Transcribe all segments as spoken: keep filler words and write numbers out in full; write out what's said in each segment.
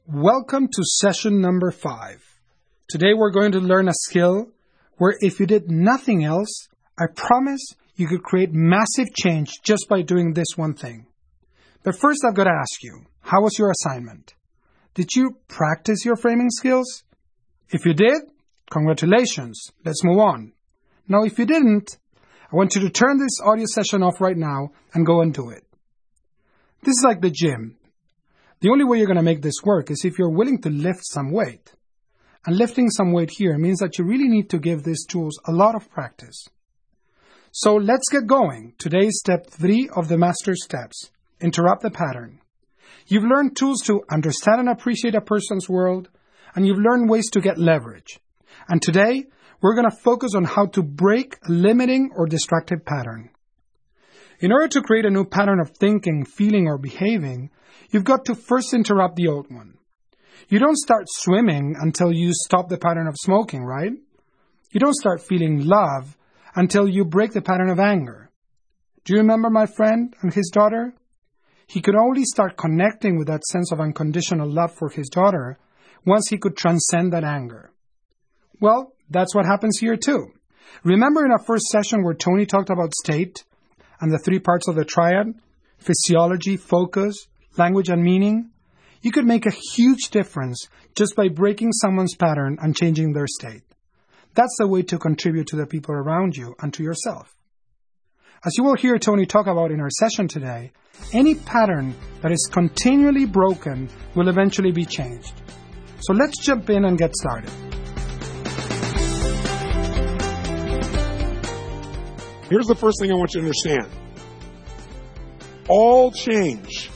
Welcome to session number five. Today we're going to learn a skill where if you did nothing else, I promise you could create massive change just by doing this one thing. But first I've got to ask you, how was your assignment? Did you practice your framing skills? If you did, congratulations. Let's move on. Now if you didn't, I want you to turn this audio session off right now and go and do it. This is like the gym. The only way you're going to make this work is if you're willing to lift some weight. And lifting some weight here means that you really need to give these tools a lot of practice. So let's get going. Today is step three of the master steps. Interrupt the pattern. You've learned tools to understand and appreciate a person's world, and you've learned ways to get leverage. And today, we're going to focus on how to break a limiting or destructive pattern. In order to create a new pattern of thinking, feeling, or behaving, you've got to first interrupt the old one. You don't start swimming until you stop the pattern of smoking, right? You don't start feeling love until you break the pattern of anger. Do you remember my friend and his daughter? He could only start connecting with that sense of unconditional love for his daughter once he could transcend that anger. Well, that's what happens here too. Remember in our first session where Tony talked about state and the three parts of the triad? Physiology, focus, language, and meaning? You could make a huge difference just by breaking someone's pattern and changing their state. That's the way to contribute to the people around you and to yourself. As you will hear Tony talk about in our session today, any pattern that is continually broken will eventually be changed. So let's jump in and get started. Here's the first thing I want you to understand. All change,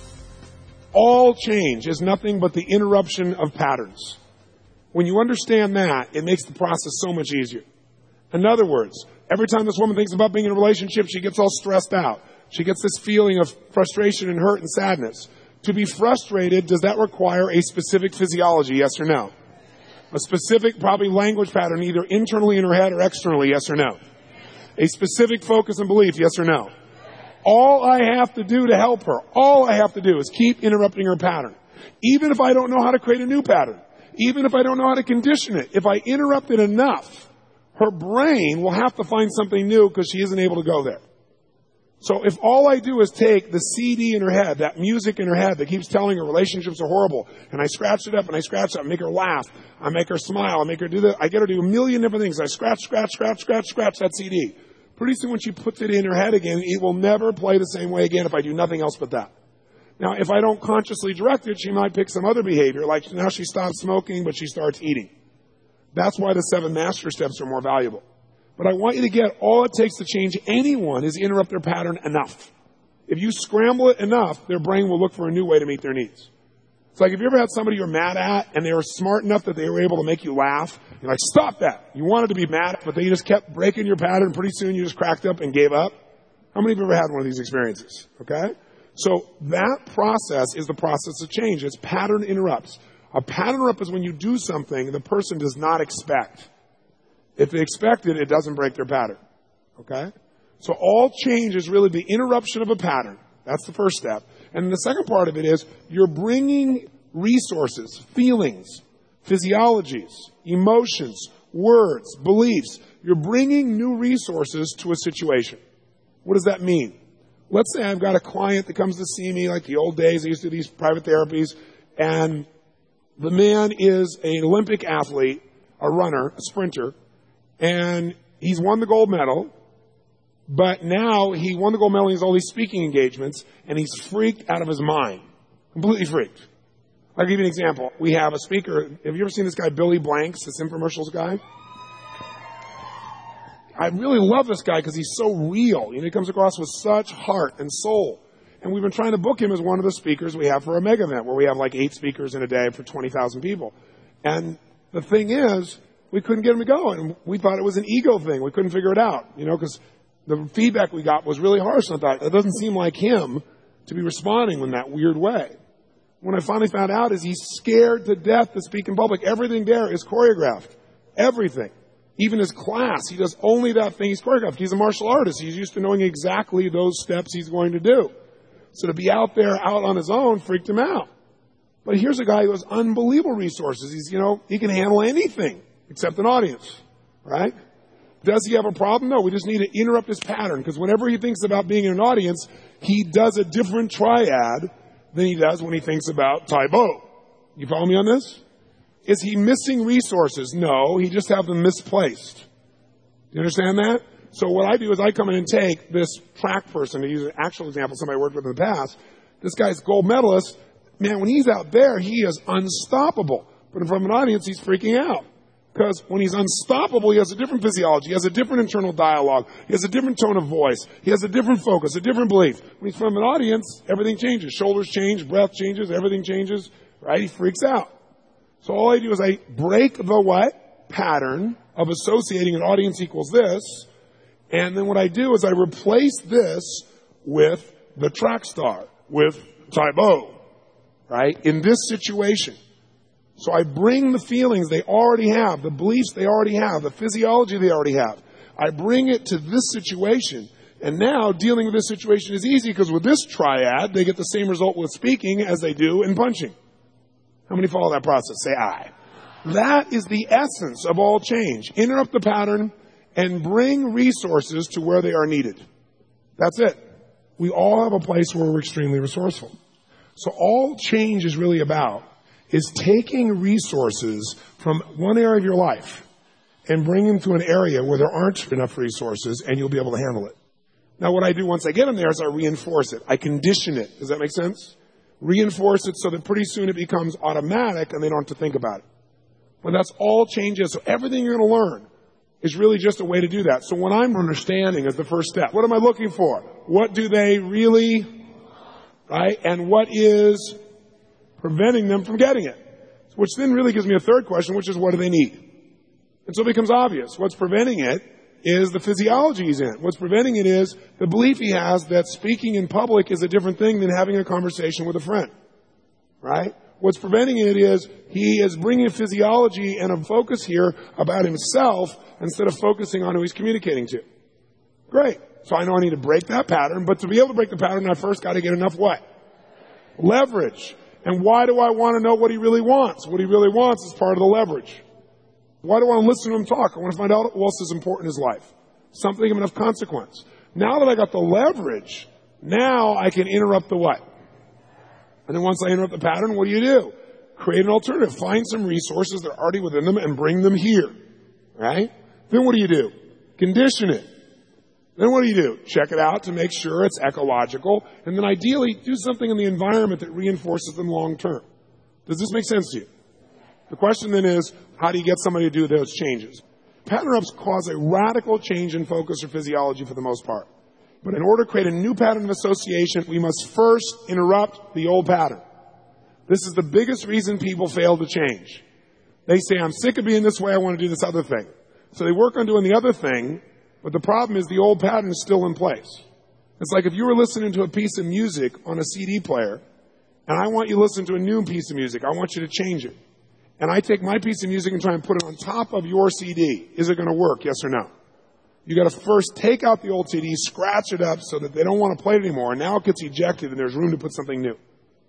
all change is nothing but the interruption of patterns. When you understand that, it makes the process so much easier. In other words, every time this woman thinks about being in a relationship, she gets all stressed out. She gets this feeling of frustration and hurt and sadness. To be frustrated, does that require a specific physiology, yes or no? A specific, probably language pattern, either internally in her head or externally, yes or no? A specific focus and belief, yes or no? All I have to do to help her, all I have to do is keep interrupting her pattern. Even if I don't know how to create a new pattern, even if I don't know how to condition it, if I interrupt it enough, her brain will have to find something new because she isn't able to go there. So if all I do is take the C D in her head, that music in her head that keeps telling her relationships are horrible, and I scratch it up and I scratch it up, I make her laugh, I make her smile, I make her do that, I get her to do a million different things. I scratch, scratch, scratch, scratch, scratch that C D. Pretty soon when she puts it in her head again, it will never play the same way again if I do nothing else but that. Now, if I don't consciously direct it, she might pick some other behavior, like now she stops smoking, but she starts eating. That's why the seven master steps are more valuable. But I want you to get all it takes to change anyone is interrupt their pattern enough. If you scramble it enough, their brain will look for a new way to meet their needs. It's like if you ever had somebody you're mad at and they were smart enough that they were able to make you laugh, you're like, stop that. You wanted to be mad, but they just kept breaking your pattern. Pretty soon you just cracked up and gave up. How many of you have ever had one of these experiences? Okay? So that process is the process of change. It's pattern interrupts. A pattern interrupt is when you do something the person does not expect. If they expect it, it doesn't break their pattern. Okay? So all change is really the interruption of a pattern. That's the first step. And the second part of it is you're bringing resources, feelings, physiologies, emotions, words, beliefs. You're bringing new resources to a situation. What does that mean? Let's say I've got a client that comes to see me like the old days. I used to do these private therapies. And the man is an Olympic athlete, a runner, a sprinter. And he's won the gold medal. But now he won the gold medal, he has all these speaking engagements, and he's freaked out of his mind. Completely freaked. I'll give you an example. We have a speaker. Have you ever seen this guy, Billy Blanks, this infomercials guy? I really love this guy because he's so real. You know, he comes across with such heart and soul. And we've been trying to book him as one of the speakers we have for a mega event where we have like eight speakers in a day for twenty thousand people. And the thing is, we couldn't get him to go. And we thought it was an ego thing. We couldn't figure it out, you know, because the feedback we got was really harsh. And I thought, it doesn't seem like him to be responding in that weird way. When I finally found out is he's scared to death to speak in public. Everything there is choreographed. Everything. Even his class, he does only that thing he's choreographed. He's a martial artist. He's used to knowing exactly those steps he's going to do. So to be out there, out on his own, freaked him out. But here's a guy who has unbelievable resources. He's, you know, he can handle anything except an audience, right? Does he have a problem? No, we just need to interrupt his pattern, because whenever he thinks about being in an audience, he does a different triad than he does when he thinks about Tae Bo. You follow me on this? Is he missing resources? No, he just have them misplaced. You understand that? So what I do is I come in and take this track person, to use an actual example, somebody I worked with in the past. This guy's gold medalist. Man, when he's out there, he is unstoppable. But in front of an audience, he's freaking out. Because when he's unstoppable, he has a different physiology, he has a different internal dialogue, he has a different tone of voice, he has a different focus, a different belief. When he's from an audience, everything changes. Shoulders change, breath changes, everything changes, right? He freaks out. So all I do is I break the what? Pattern of associating an audience equals this, and then what I do is I replace this with the track star, with Tae Bo, right? In this situation. So I bring the feelings they already have, the beliefs they already have, the physiology they already have. I bring it to this situation. And now dealing with this situation is easy, because with this triad, they get the same result with speaking as they do in punching. How many follow that process? Say aye. That is the essence of all change. Interrupt the pattern and bring resources to where they are needed. That's it. We all have a place where we're extremely resourceful. So all change is really about is taking resources from one area of your life and bringing them to an area where there aren't enough resources, and you'll be able to handle it. Now, what I do once I get them there is I reinforce it. I condition it. Does that make sense? Reinforce it so that pretty soon it becomes automatic and they don't have to think about it. But that's all changes. So everything you're going to learn is really just a way to do that. So when I'm understanding is the first step. What am I looking for? What do they really, right? And what is preventing them from getting it? Which then really gives me a third question, which is what do they need? And so it becomes obvious. What's preventing it is the physiology he's in. What's preventing it is the belief he has that speaking in public is a different thing than having a conversation with a friend. Right? What's preventing it is he is bringing a physiology and a focus here about himself instead of focusing on who he's communicating to. Great. So I know I need to break that pattern, but to be able to break the pattern, I first got to get enough what? Leverage. And why do I want to know what he really wants? What he really wants is part of the leverage. Why do I want to listen to him talk? I want to find out what else is important in his life. Something of enough consequence. Now that I got the leverage, now I can interrupt the what? And then once I interrupt the pattern, what do you do? Create an alternative. Find some resources that are already within them and bring them here. Right? Then what do you do? Condition it. Then what do you do? Check it out to make sure it's ecological. And then ideally, do something in the environment that reinforces them long term. Does this make sense to you? The question then is, how do you get somebody to do those changes? Pattern ups cause a radical change in focus or physiology for the most part. But in order to create a new pattern of association, we must first interrupt the old pattern. This is the biggest reason people fail to change. They say, I'm sick of being this way, I want to do this other thing. So they work on doing the other thing, but the problem is the old pattern is still in place. It's like if you were listening to a piece of music on a C D player, and I want you to listen to a new piece of music. I want you to change it. And I take my piece of music and try and put it on top of your C D. Is it going to work? Yes or no? You got to first take out the old C D, scratch it up so that they don't want to play it anymore. And now it gets ejected and there's room to put something new.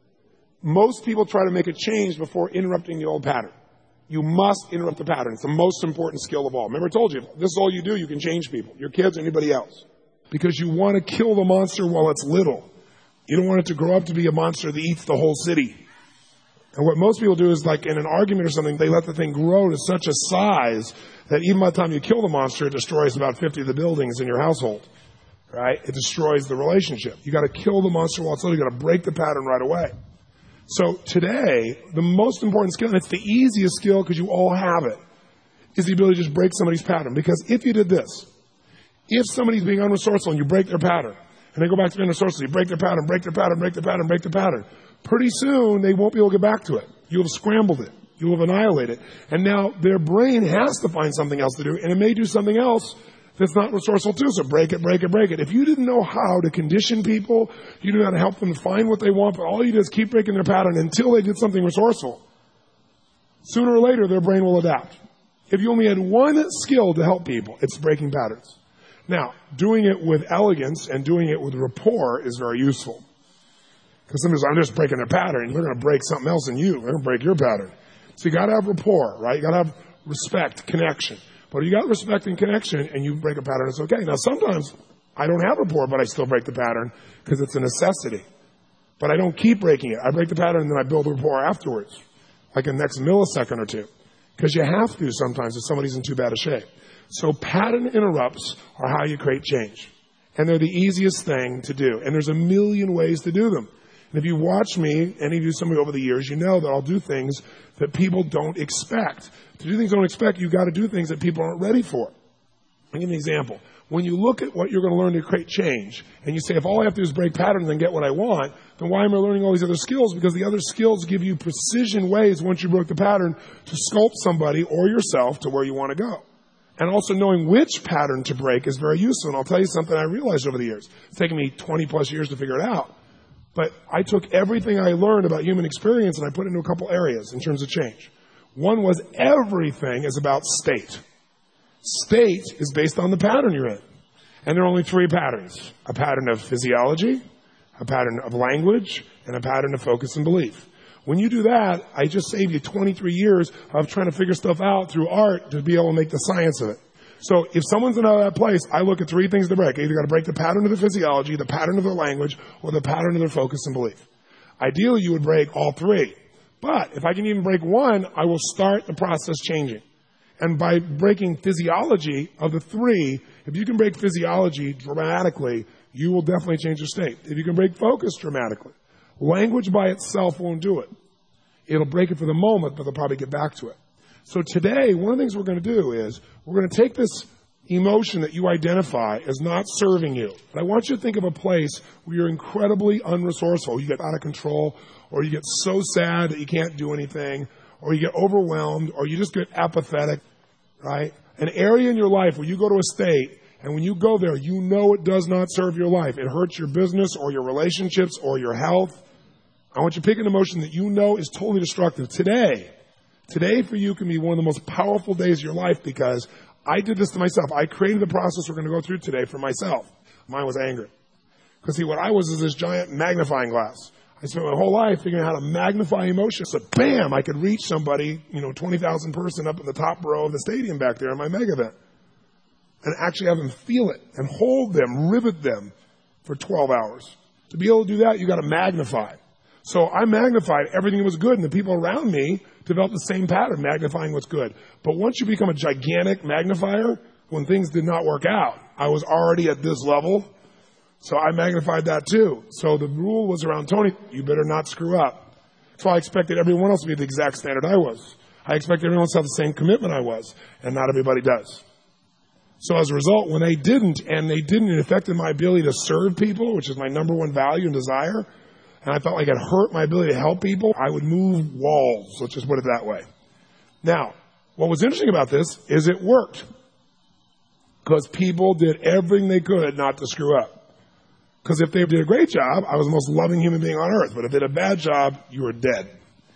Most people try to make a change before interrupting the old pattern. You must interrupt the pattern. It's the most important skill of all. Remember I told you, if this is all you do, you can change people, your kids, anybody else. Because you want to kill the monster while it's little. You don't want it to grow up to be a monster that eats the whole city. And what most people do is, like in an argument or something, they let the thing grow to such a size that even by the time you kill the monster, it destroys about fifty of the buildings in your household. Right? It destroys the relationship. You got to kill the monster while it's little. You got to break the pattern right away. So today, the most important skill, and it's the easiest skill because you all have it, is the ability to just break somebody's pattern. Because if you did this, if somebody's being unresourceful and you break their pattern, and they go back to being unresourceful, you break their pattern, break their pattern, break their pattern, break their pattern, pretty soon they won't be able to get back to it. You'll have scrambled it. You'll have annihilated it. And now their brain has to find something else to do, and it may do something else that's not resourceful too. So break it, break it, break it. If you didn't know how to condition people, you knew how to help them find what they want, but all you do is keep breaking their pattern until they did something resourceful. Sooner or later, their brain will adapt. If you only had one skill to help people, it's breaking patterns. Now, doing it with elegance and doing it with rapport is very useful. Because sometimes I'm just breaking their pattern. They're going to break something else in you. They're going to break your pattern. So you got to have rapport, right? You got to have respect, connection. But if you got respect and connection and you break a pattern, it's okay. Now, sometimes I don't have rapport, but I still break the pattern because it's a necessity. But I don't keep breaking it. I break the pattern and then I build rapport afterwards, like in the next millisecond or two. Because you have to sometimes if somebody's in too bad a shape. So pattern interrupts are how you create change. And they're the easiest thing to do. And there's a million ways to do them. And if you watch me, any of you, somebody over the years, you know that I'll do things that people don't expect. To do things they don't expect, you've got to do things that people aren't ready for. I'll give you an example. When you look at what you're going to learn to create change, and you say, if all I have to do is break patterns and get what I want, then why am I learning all these other skills? Because the other skills give you precision ways, once you broke the pattern, to sculpt somebody or yourself to where you want to go. And also knowing which pattern to break is very useful. And I'll tell you something I realized over the years. It's taken me twenty plus years to figure it out. But I took everything I learned about human experience and I put it into a couple areas in terms of change. One was everything is about state. State is based on the pattern you're in. And there are only three patterns. A pattern of physiology, a pattern of language, and a pattern of focus and belief. When you do that, I just saved you twenty-three years of trying to figure stuff out through art to be able to make the science of it. So if someone's in that place, I look at three things to break. You either got to break the pattern of the physiology, the pattern of their language, or the pattern of their focus and belief. Ideally, you would break all three. But if I can even break one, I will start the process changing. And by breaking physiology of the three, if you can break physiology dramatically, you will definitely change your state. If you can break focus dramatically, language by itself won't do it. It'll break it for the moment, but they'll probably get back to it. So today, one of the things we're going to do is we're going to take this emotion that you identify as not serving you. And I want you to think of a place where you're incredibly unresourceful. You get out of control, or you get so sad that you can't do anything, or you get overwhelmed, or you just get apathetic, right? An area in your life where you go to a state, and when you go there, you know it does not serve your life. It hurts your business or your relationships or your health. I want you to pick an emotion that you know is totally destructive. Today, today for you can be one of the most powerful days of your life because I did this to myself. I created the process we're going to go through today for myself. Mine was anger. Because see, what I was is this giant magnifying glass. I spent my whole life figuring out how to magnify emotion. So bam, I could reach somebody, you know, twenty thousand person up in the top row of the stadium back there in my mega event. And actually have them feel it and hold them, rivet them for twelve hours. To be able to do that, you got to magnify. So I magnified everything that was good, and the people around me developed the same pattern, magnifying what's good. But once you become a gigantic magnifier, when things did not work out, I was already at this level, so I magnified that too. So the rule was around Tony, you better not screw up. So I expected everyone else to be at the exact standard I was. I expected everyone else to have the same commitment I was, and not everybody does. So as a result, when they didn't, and they didn't, it affected my ability to serve people, which is my number one value and desire, and I felt like it hurt my ability to help people, I would move walls. Let's just put it that way. Now, what was interesting about this is it worked. Because people did everything they could not to screw up. Because if they did a great job, I was the most loving human being on earth. But if they did a bad job, you were dead.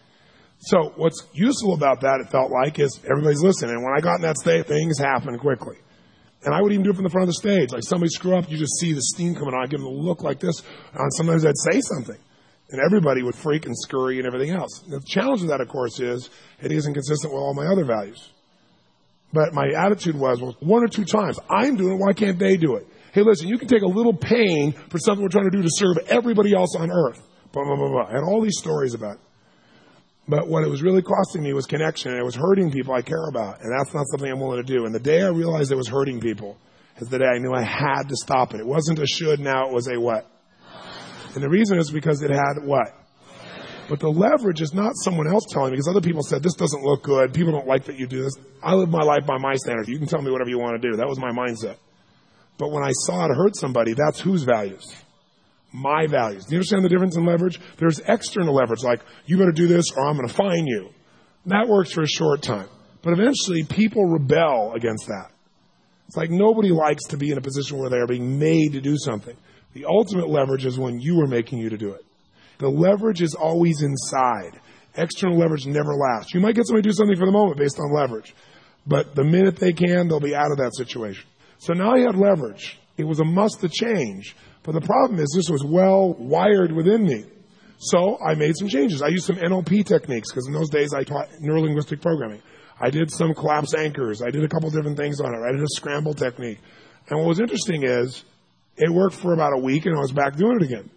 So what's useful about that, it felt like, is everybody's listening. And when I got in that state, things happened quickly. And I would even do it from the front of the stage. Like somebody screw up, you just see the steam coming on. I give them a look like this. And sometimes I'd say something. And everybody would freak and scurry and everything else. The challenge of that, of course, is it isn't consistent with all my other values. But my attitude was, well, one or two times, I'm doing it, why can't they do it? Hey, listen, you can take a little pain for something we're trying to do to serve everybody else on earth. Blah, blah, blah, blah. I had all these stories about it. But what it was really costing me was connection, and it was hurting people I care about. And that's not something I'm willing to do. And the day I realized it was hurting people is the day I knew I had to stop it. It wasn't a should, now it was a what? And the reason is because it had what? But the leverage is not someone else telling me, because other people said, this doesn't look good. People don't like that you do this. I live my life by my standards. You can tell me whatever you want to do. That was my mindset. But when I saw it hurt somebody, that's whose values? My values. Do you understand the difference in leverage? There's external leverage, like, you better do this or I'm going to fine you. That works for a short time. But eventually, people rebel against that. It's like nobody likes to be in a position where they're being made to do something. The ultimate leverage is when you are making you to do it. The leverage is always inside. External leverage never lasts. You might get somebody to do something for the moment based on leverage. But the minute they can, they'll be out of that situation. So now you had leverage. It was a must to change. But the problem is this was well wired within me. So I made some changes. I used some N L P techniques because in those days I taught neurolinguistic programming. I did some collapse anchors. I did a couple different things on it. I did a scramble technique. And what was interesting is it worked for about a week and I was back doing it again.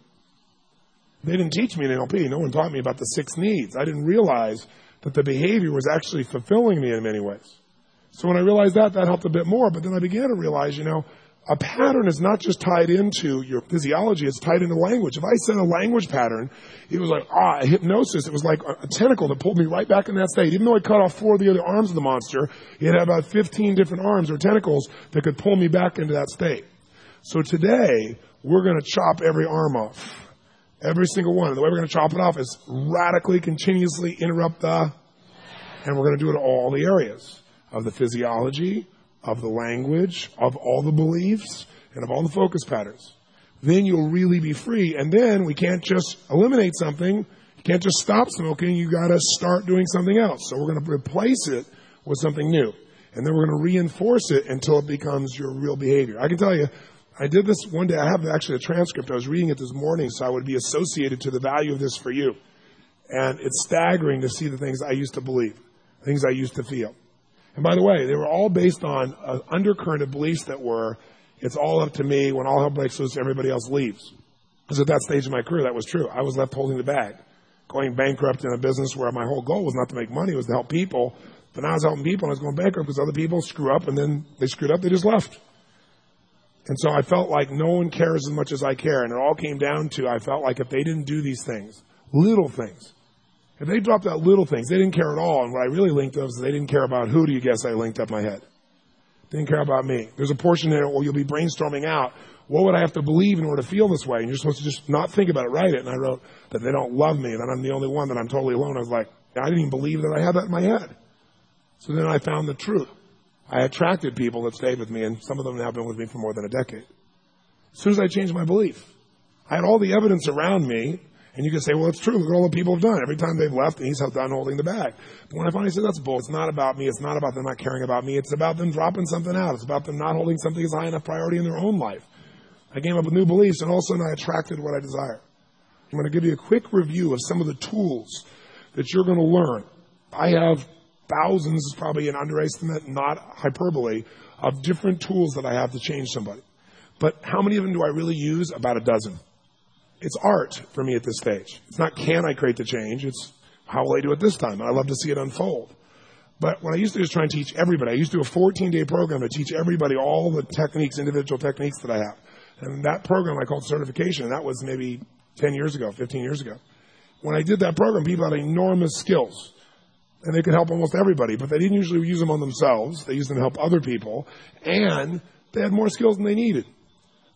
They didn't teach me in N L P. No one taught me about the six needs. I didn't realize that the behavior was actually fulfilling me in many ways. So when I realized that, that helped a bit more. But then I began to realize, you know, a pattern is not just tied into your physiology, it's tied into language. If I said a language pattern, it was like, ah, hypnosis. It was like a tentacle that pulled me right back in that state. Even though I cut off four of the other arms of the monster, it had about fifteen different arms or tentacles that could pull me back into that state. So today, we're going to chop every arm off. Every single one. And the way we're going to chop it off is radically, continuously interrupt the, and we're going to do it in all the areas of the physiology, of the language, of all the beliefs, and of all the focus patterns. Then you'll really be free. And then we can't just eliminate something. You can't just stop smoking. You got to start doing something else. So we're going to replace it with something new. And then we're going to reinforce it until it becomes your real behavior. I can tell you, I did this one day. I have actually a transcript. I was reading it this morning so I would be associated to the value of this for you. And it's staggering to see the things I used to believe, things I used to feel. And by the way, they were all based on an undercurrent of beliefs that were, it's all up to me. When all hell breaks loose, everybody else leaves. Because at that stage of my career, that was true. I was left holding the bag, going bankrupt in a business where my whole goal was not to make money, it was to help people. But now I was helping people and I was going bankrupt because other people screw up and then they screwed up, they just left. And so I felt like no one cares as much as I care. And it all came down to, I felt like if they didn't do these things, little things, if they dropped out little things, they didn't care at all. And what I really linked up is they didn't care about who do you guess I linked up my head? They didn't care about me. There's a portion there where you'll be brainstorming out, what would I have to believe in order to feel this way? And you're supposed to just not think about it, write it. And I wrote that they don't love me, that I'm the only one, that I'm totally alone. I was like, I didn't even believe that I had that in my head. So then I found the truth. I attracted people that stayed with me, and some of them have been with me for more than a decade. As soon as I changed my belief, I had all the evidence around me, and you can say, well, it's true. Look at all the people have done. Every time they've left, and he's done holding the bag. But when I finally said, that's bull, it's not about me. It's not about them not caring about me. It's about them dropping something out. It's about them not holding something as high enough priority in their own life. I came up with new beliefs, and all of a sudden I attracted what I desire. I'm going to give you a quick review of some of the tools that you're going to learn. I have thousands, is probably an underestimate, not hyperbole, of different tools that I have to change somebody. But how many of them do I really use? About a dozen. It's art for me at this stage. It's not can I create the change, it's how will I do it this time? And I love to see it unfold. But what I used to do is try and teach everybody. I used to do a fourteen-day program to teach everybody all the techniques, individual techniques that I have. And that program I called certification, and that was maybe ten years ago, fifteen years ago. When I did that program, people had enormous skills. And they could help almost everybody, but they didn't usually use them on themselves. They used them to help other people. And they had more skills than they needed.